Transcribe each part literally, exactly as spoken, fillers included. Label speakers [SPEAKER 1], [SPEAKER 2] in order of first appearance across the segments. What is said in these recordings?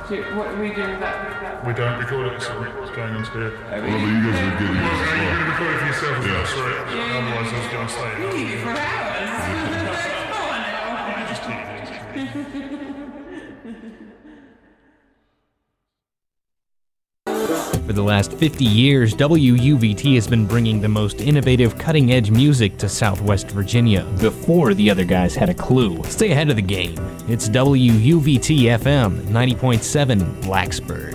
[SPEAKER 1] Do, what are we doing with that?
[SPEAKER 2] We don't record it, so it's going on to here.
[SPEAKER 3] Well, but you guys are getting
[SPEAKER 2] Well,
[SPEAKER 3] this as
[SPEAKER 2] are you
[SPEAKER 3] well.
[SPEAKER 2] going to record it for yourself as
[SPEAKER 3] Yeah.
[SPEAKER 2] well? Sorry.
[SPEAKER 1] Yeah.
[SPEAKER 2] Otherwise, I was going to say.
[SPEAKER 1] You need it for hours. Come on now.
[SPEAKER 2] Just keep it.
[SPEAKER 4] For the last fifty years, W U V T has been bringing the most innovative, cutting-edge music to Southwest Virginia before the other guys had a clue. Stay ahead of the game. It's W U V T F M ninety point seven Blacksburg.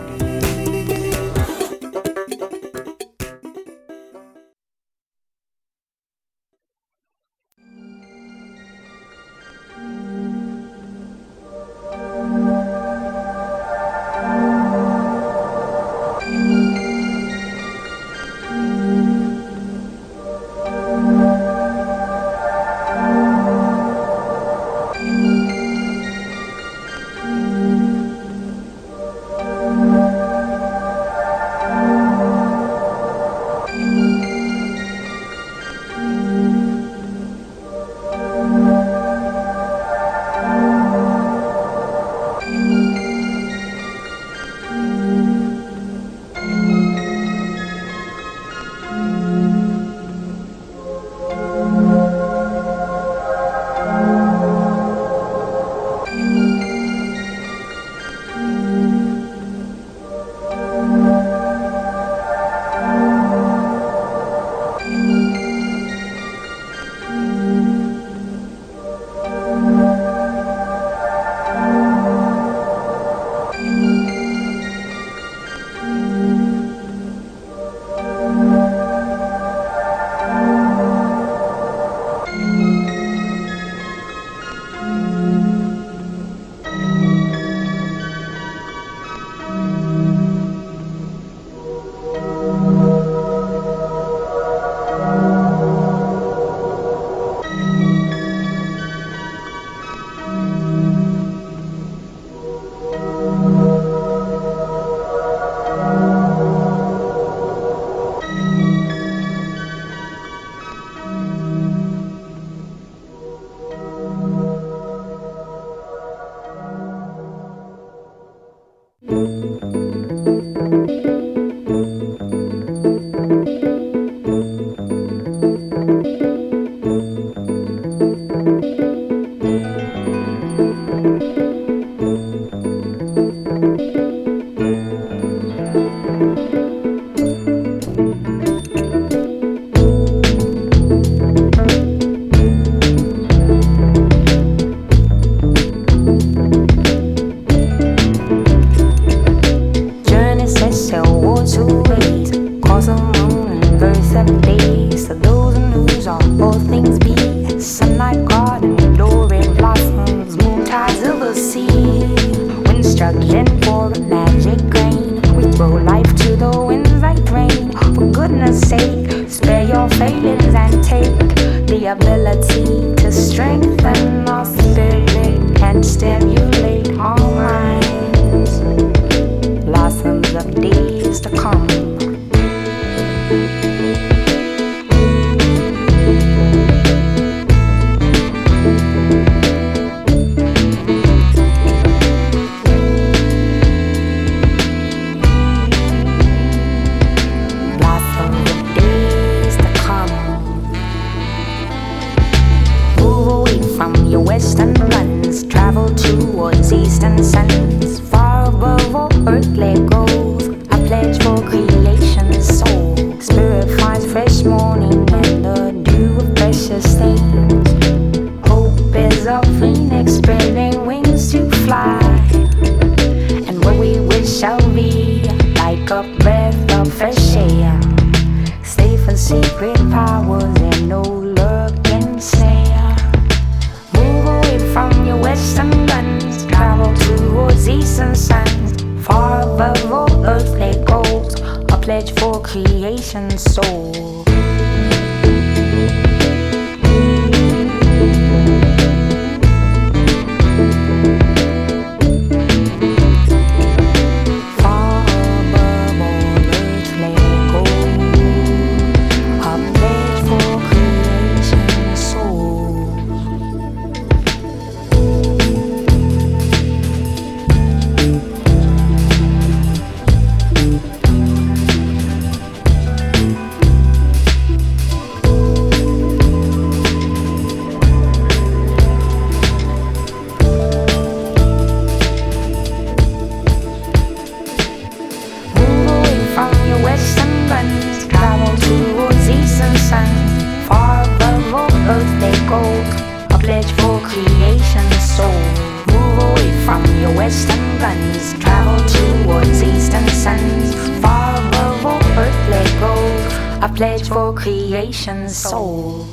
[SPEAKER 3] earth they go, a pledge for creation's soul. Move away from your western guns, travel towards eastern suns. Far above all earth let go, a pledge for creation's soul.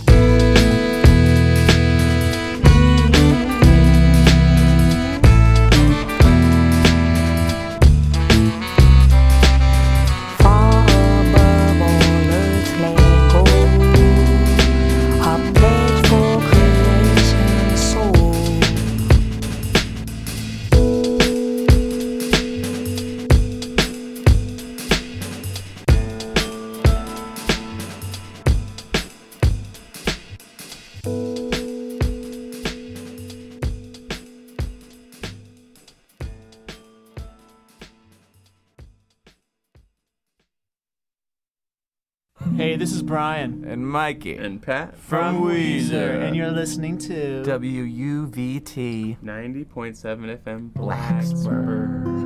[SPEAKER 5] Hey, this is Brian
[SPEAKER 6] And Mikey.
[SPEAKER 1] And Pat
[SPEAKER 5] from Weezer, and you're listening to
[SPEAKER 6] W U V T.
[SPEAKER 1] ninety point seven F M Blacksburg.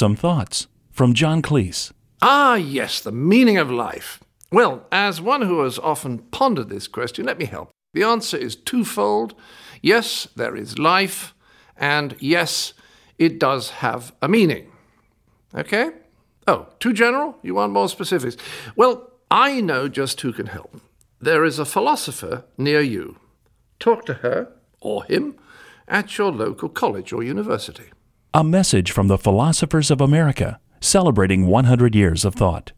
[SPEAKER 7] some thoughts from John Cleese.
[SPEAKER 8] Ah, yes, the meaning of life. Well, as one who has often pondered this question, let me help. The answer is twofold. Yes, there is life, and yes, it does have a meaning. Okay? Oh, too general? You want more specifics? Well, I know just who can help. There is a philosopher near you. Talk to her, or him, at your local college or university.
[SPEAKER 7] A message from the Philosophers of America, celebrating one hundred years of thought.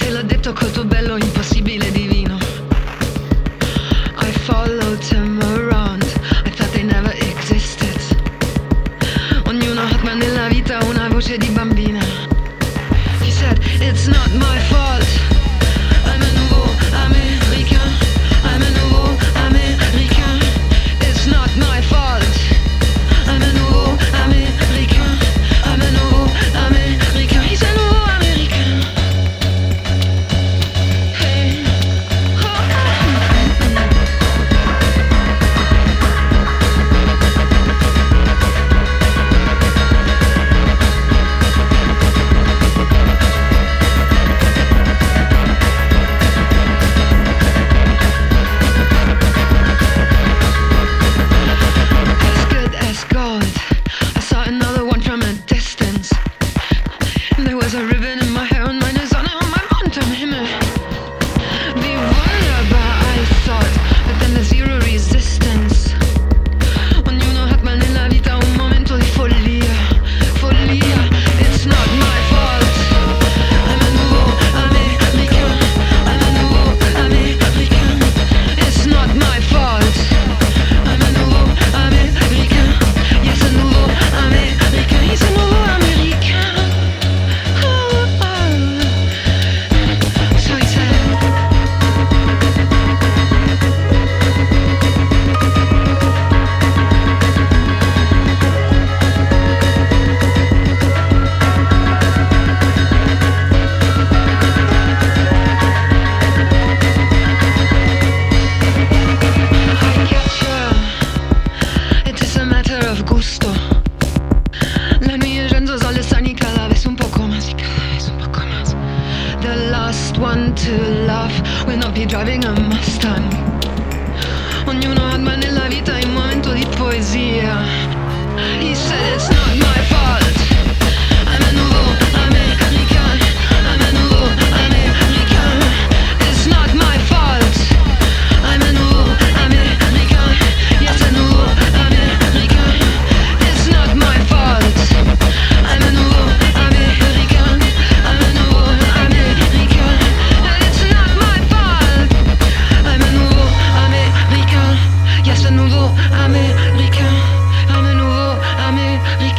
[SPEAKER 9] te l'ho detto col tuo bello impossibile divino. I followed him around, I thought they never existed. Ognuno ha ma nella vita una voce di bambina. He said, it's not my fault. I'm a nouveau américain. I'm a nouveau américain. It's not my fault. I'm a nouveau américain. I'm a nouveau américain. He's a nouveau américain. Hey. Oh, as good as gold. I saw another one from a distance. There was a ribbon in my hair and meine Sonne und mein Mond am Himmel. Wie wunderbar, I thought, but then the zero resistance. Ognuno hat mal nella vita un momento di follia, follia. It's not my fault. I'm a nouveau américain. I'm a nouveau américain. It's not my fault. I'm a nouveau américain. Yes, a nouveau américain. He's a nouveau américain. Oh, oh. So he said. I get you. It is a matter of gusto. La nuit yendo solo sani cada vez un poco más y cada vez un poco más. The last one to love will not be driving a Mustang. Ognuno ha ma nella vita un momento di poesia. He said it's not my fault. I'm a nouveau américain. I'm a nouveau américain. It's not my fault. I'm a nouveau américain. Yes, a nouveau américain. It's not my fault. I'm a nouveau américain. I'm a nouveau américain. It's not my fault. I'm a nouveau américain. Yes, a nouveau américain. I'm a nouveau américain.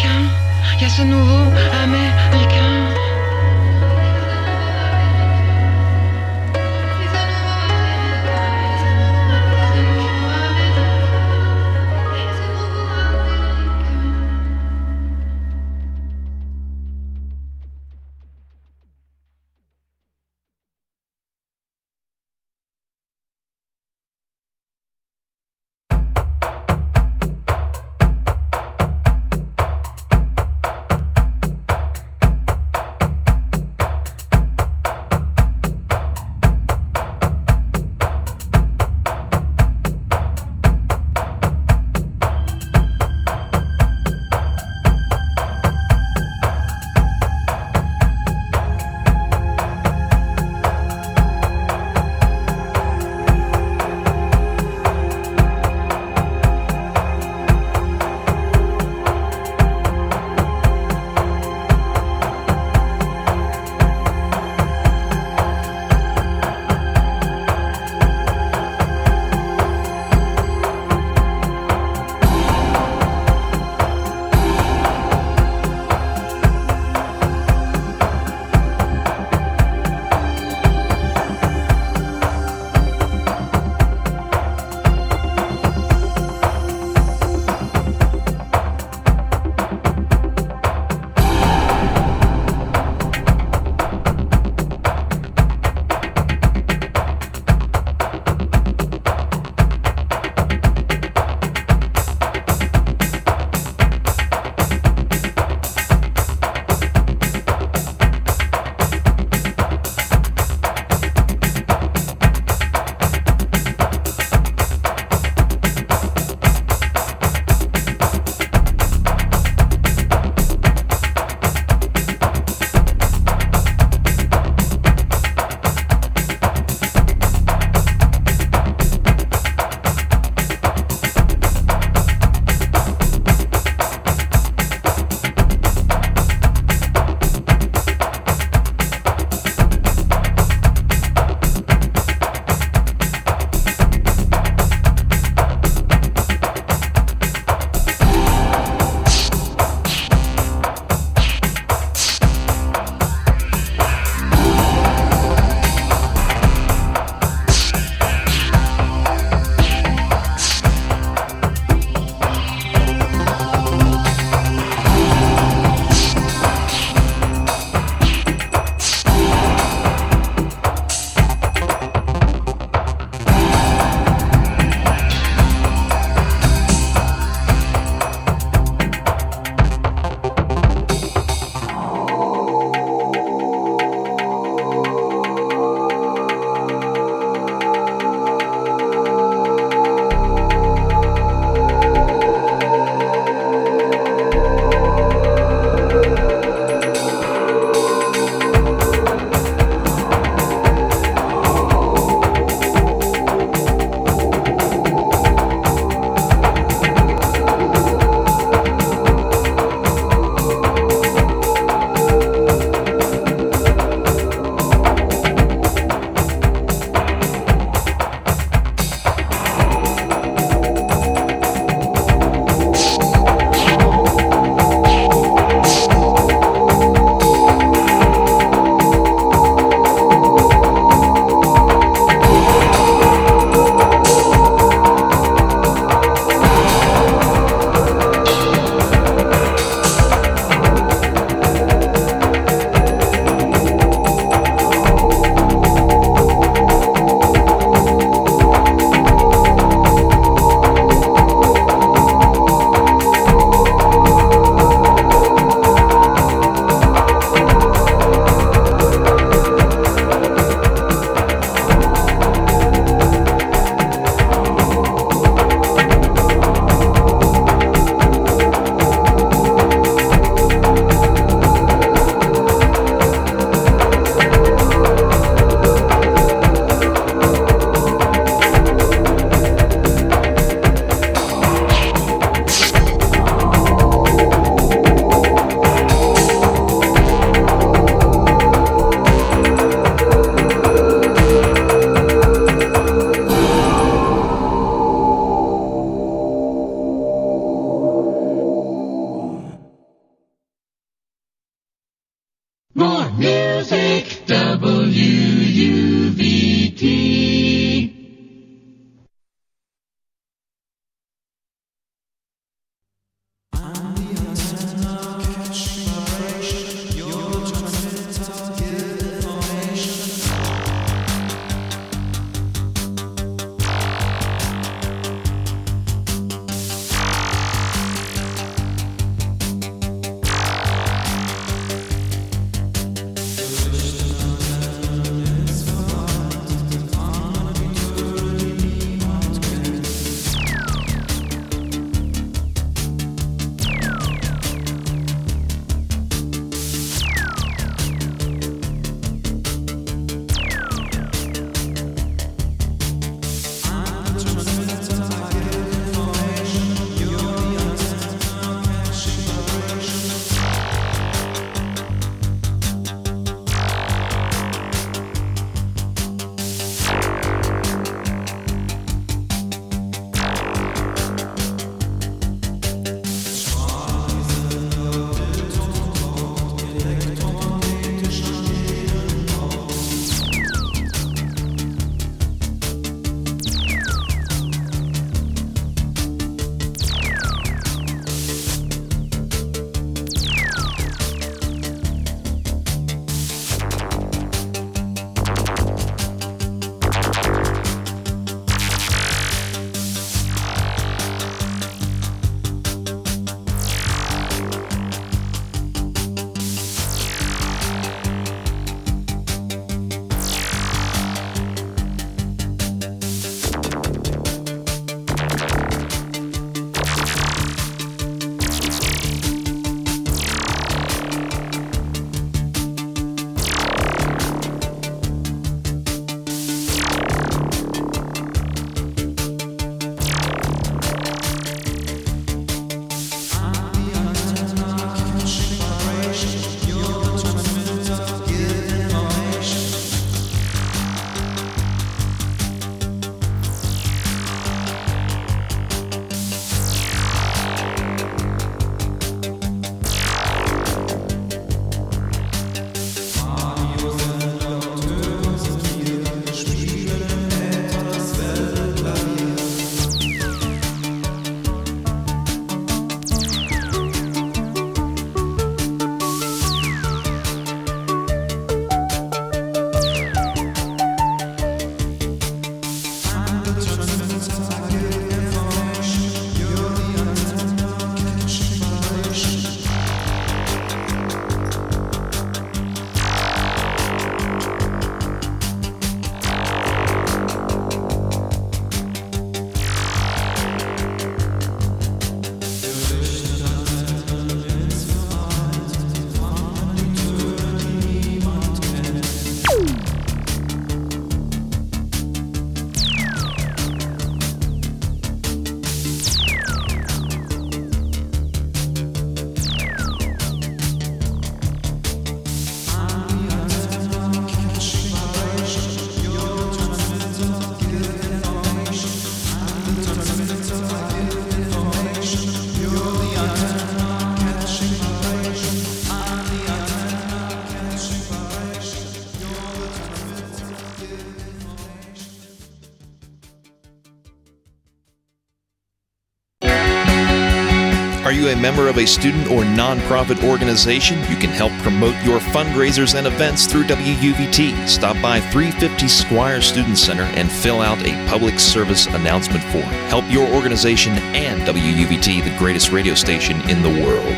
[SPEAKER 10] you a member of a student or nonprofit organization? You can help promote your fundraisers and events through W U V T. Stop by three fifty Squire Student Center and fill out a public service announcement form. Help your organization and W U V T, the greatest radio station in the world.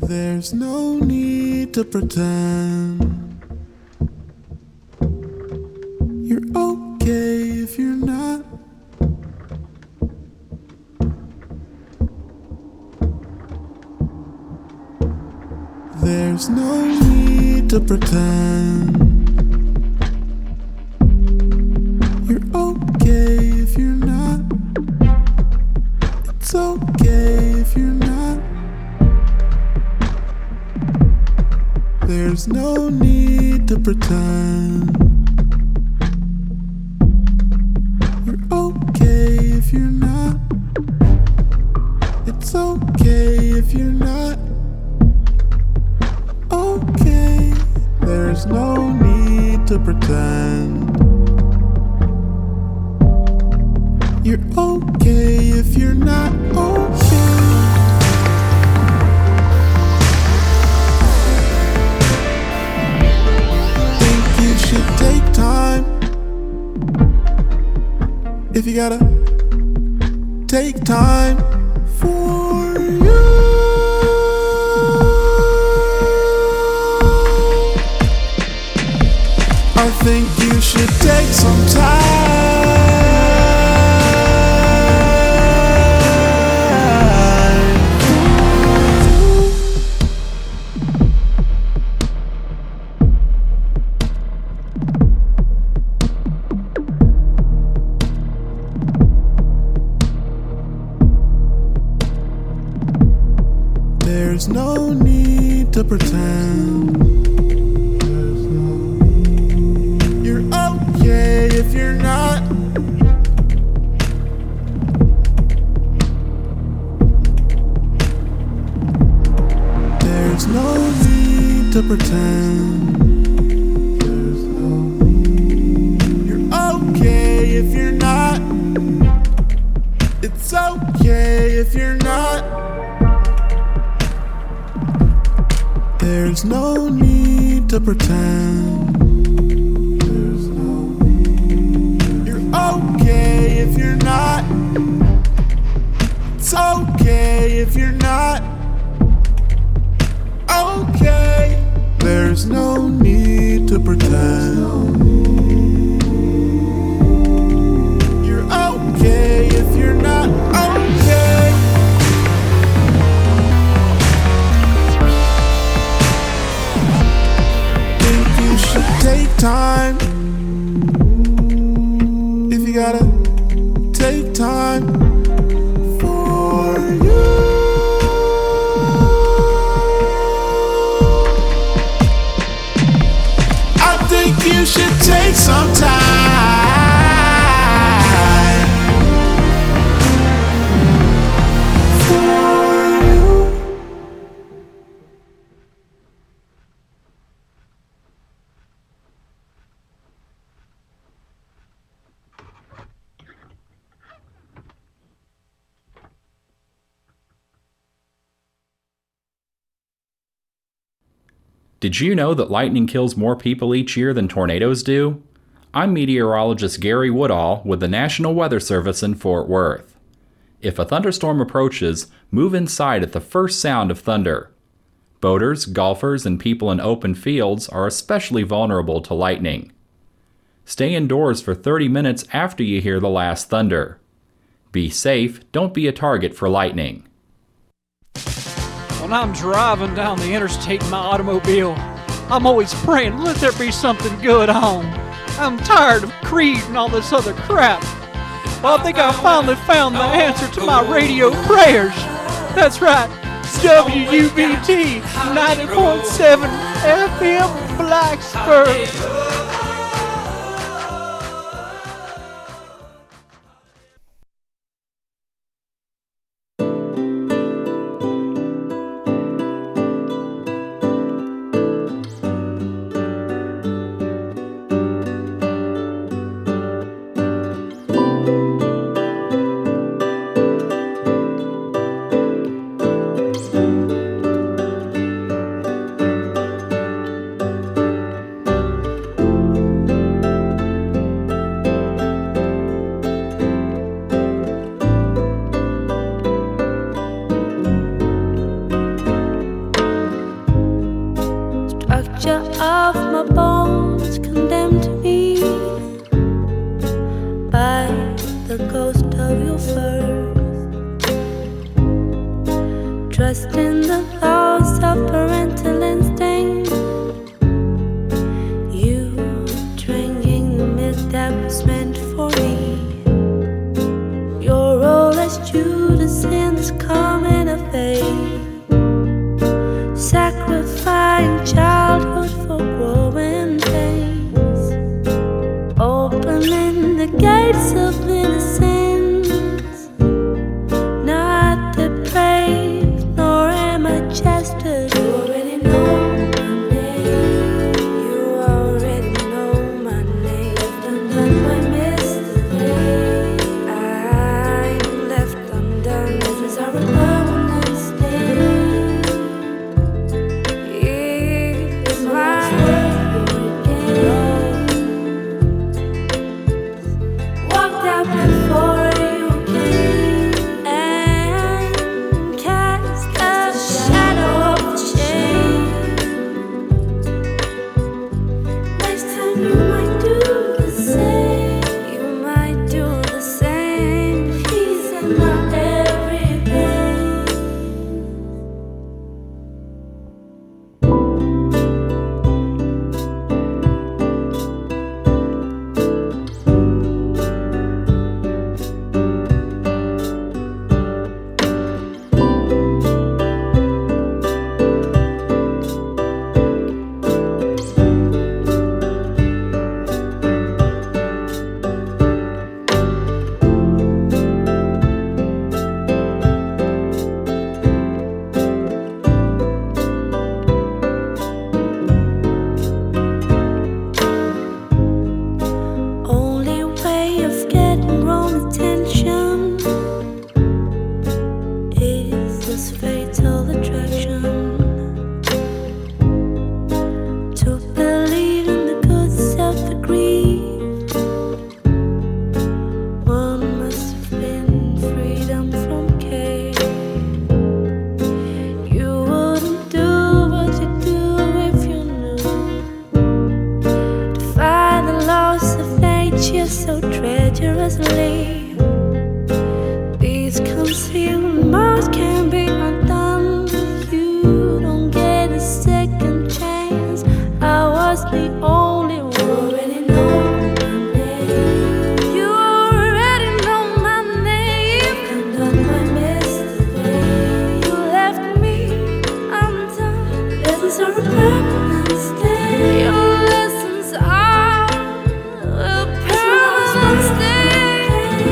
[SPEAKER 11] There's no need to pretend you're okay if you're not. There's no need to pretend you're okay if you're not. It's okay if you're not. There's no need to pretend you're okay if you're not. It's okay if you're not. Okay, there's no need to pretend you're okay if you're not okay. Think you should take time. If you gotta take time for you. I think you should take some time. There's no need to pretend you're okay if you're not. There's no need to pretend you're okay if you're not. It's okay if you're not. There's no need to pretend you're okay if you're not. It's okay if you're not. Okay, there's no need to pretend you're okay if you're not. Okay. Take time. If you gotta take time for you. I think you should take some time for you.
[SPEAKER 12] Did you know that lightning kills more people each year than tornadoes do? I'm meteorologist Gary Woodall with the National Weather Service in Fort Worth. If a thunderstorm approaches, move inside at the first sound of thunder. Boaters, golfers, and people in open fields are especially vulnerable to lightning. Stay indoors for thirty minutes after you hear the last thunder. Be safe, don't be a target for lightning.
[SPEAKER 13] When I'm driving down the interstate in my automobile, I'm always praying, let there be something good on. I'm tired of Creed and all this other crap. Well, I think I finally found the answer to my radio prayers. That's right, W U V T ninety point seven F M Blacksburg.
[SPEAKER 14] the ghost of your first. Trust in the laws of parental instinct. You drinking the milk that was meant for me. Your role as Judas in this coming of age, sacrificing childhood for growing pains, opening the gates of innocence. Not depraved, nor am I chested. You already know my name. You already know my name. Left undone by mystery. I'm left undone. This is our permanent state. It's my game. Walked out before you came and cast a shadow of shame. Next time you might do the same. You might do the same. Peace in my everyday. Only way of getting wrong attention is this fatal attraction. To believe in the good self-agreed, one must have been freedom from cage. You wouldn't do what you do if you knew. Defy the laws of nature so treacherously. These concealed marks can be undone. You don't get a second chance. I was the only one. You already know my name. You already know my name. Undone by mystery. You left me undone. Lessons are a permanent stay. Your lessons are a permanent stay.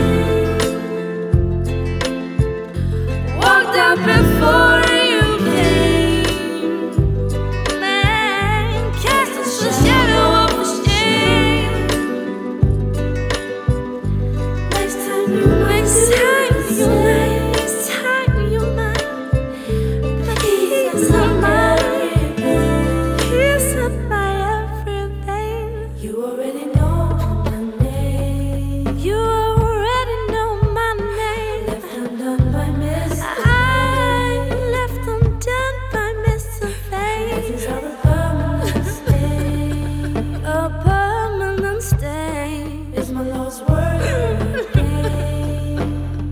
[SPEAKER 14] Walked out before you came, man, cast the shadow of a shame. Next time you might, next time you might, next time you might. Peace of my peace of my everything. You already know my name. You already know my name. Left undone by mystery. I'm left undone by mystery. These are a permanent stain. A permanent stain is my lost word again.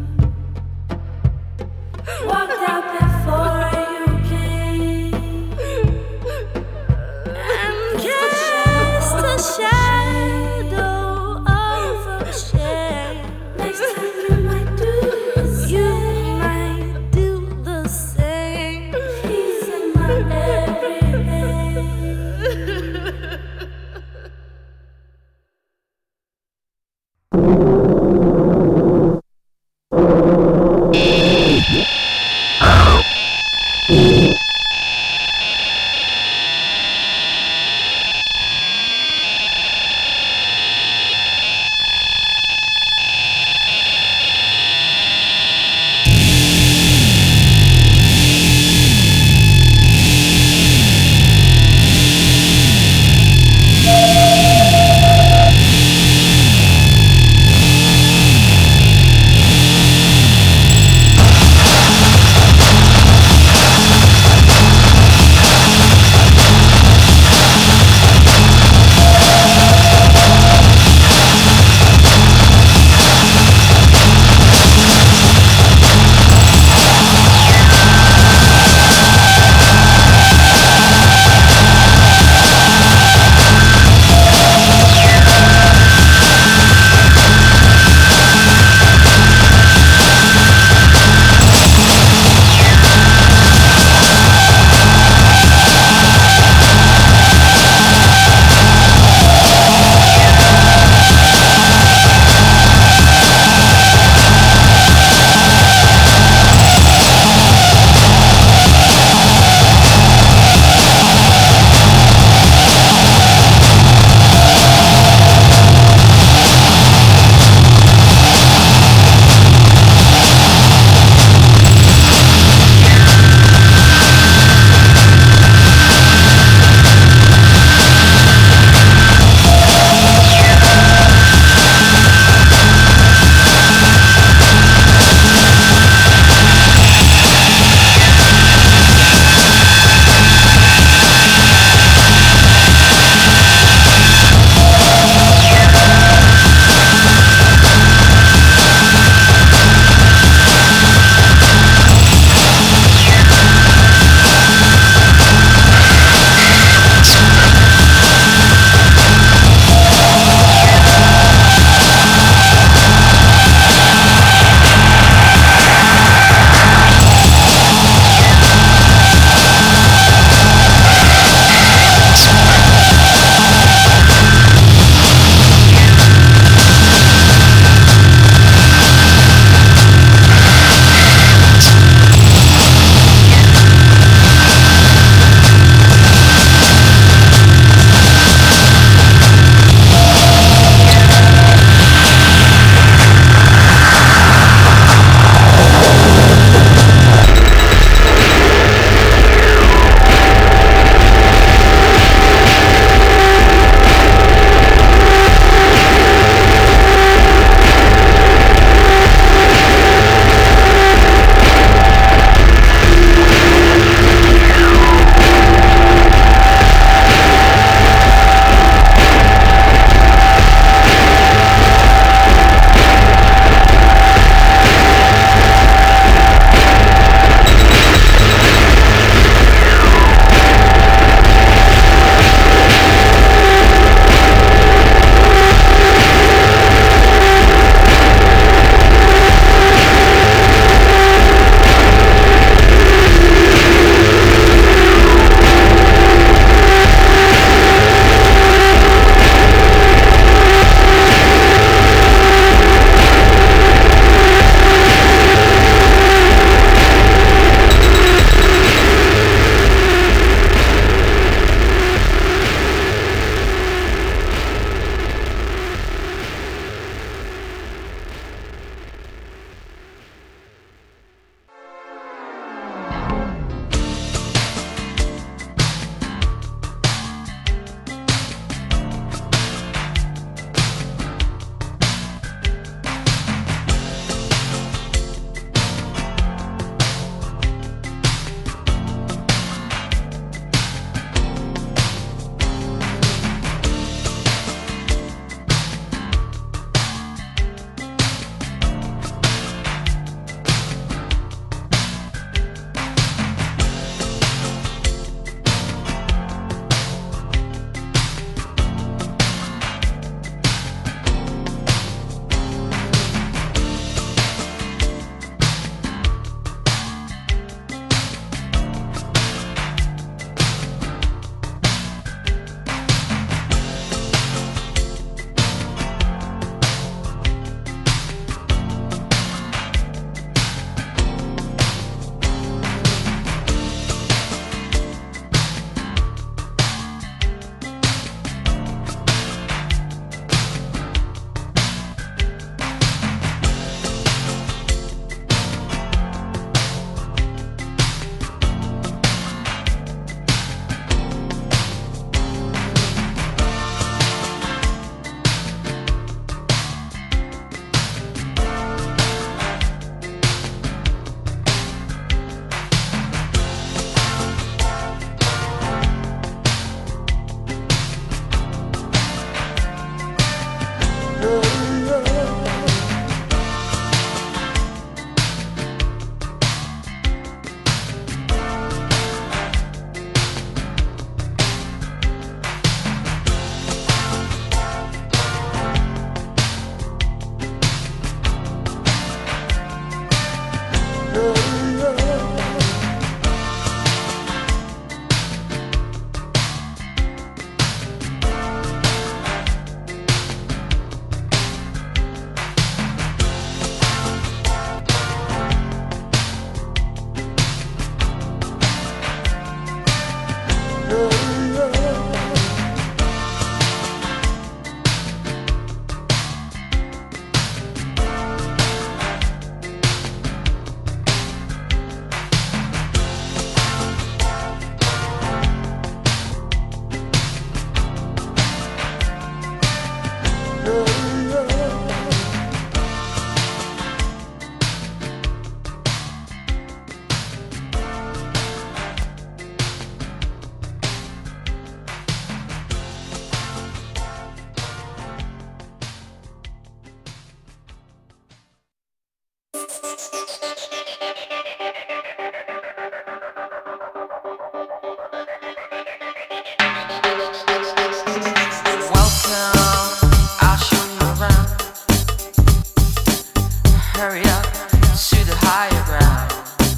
[SPEAKER 15] hurry up to the higher ground.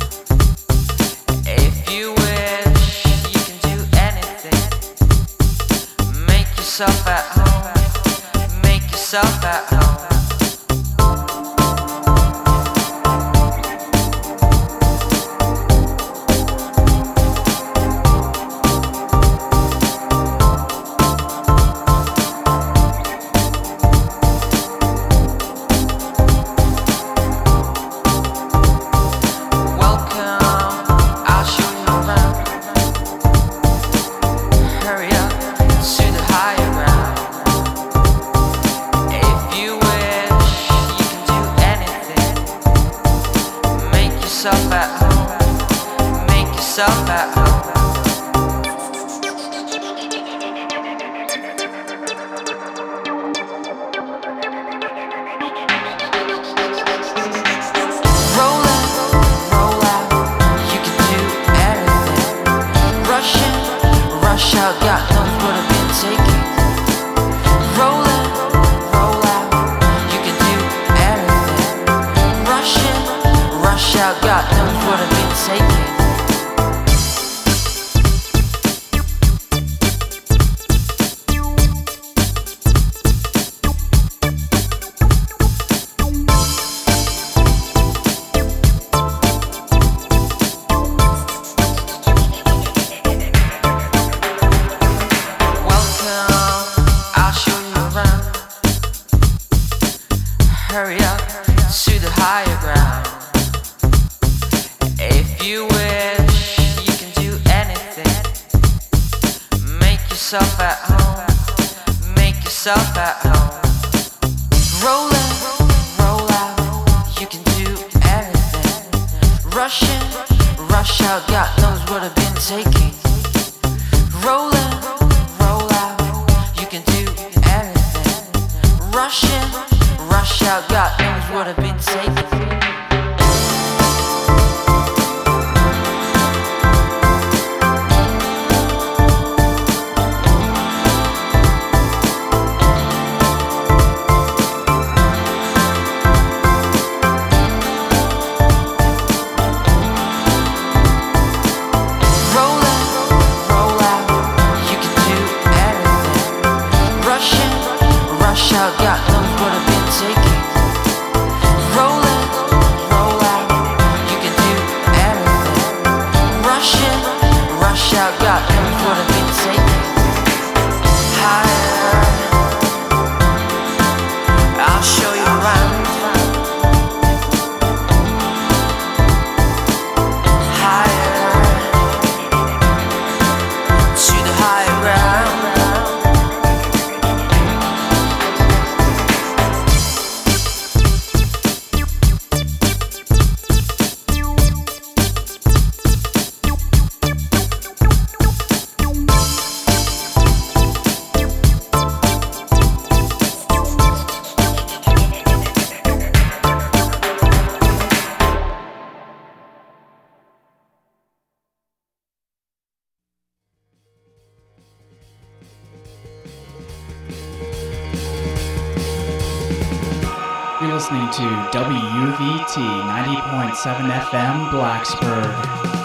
[SPEAKER 15] If you wish, you can do anything. Make yourself at home, make yourself at home. Yourself at home, make yourself at home. Roll out, roll out, you can do anything. Rush in, rush out, God knows what I've been taking. Roll in, roll out, you can do anything. Rush in, rush out, God knows what I've been taking. Welcome, I'll show you around. Hurry up to the higher ground. If you wish, you can do anything. Make yourself at home, make yourself at home. Roll in, roll out, you can do anything. Rush in, rush out, God knows what I've been taking. Roll in, roll out, you can do anything. Rush in, rush out, God knows what I've been taking. Out, God knows what I've been taking. Roll in, roll out, you can do anything. Rush in, rush out, God knows what I've been taking. Higher, I'll show you around. Higher, to the higher ground.
[SPEAKER 16] You're listening to W U V T ninety point seven F M Blacksburg.